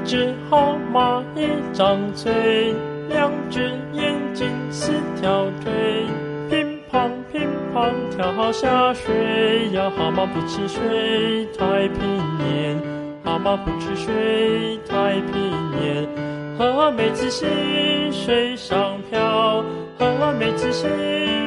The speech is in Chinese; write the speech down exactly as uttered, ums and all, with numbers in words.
只蛤蟆一张嘴，两只眼睛四条腿，乒乓乒乓跳下水呀，蛤蟆不吃水太平年，蛤蟆不吃水太平年。河梅子细水上漂，河梅子细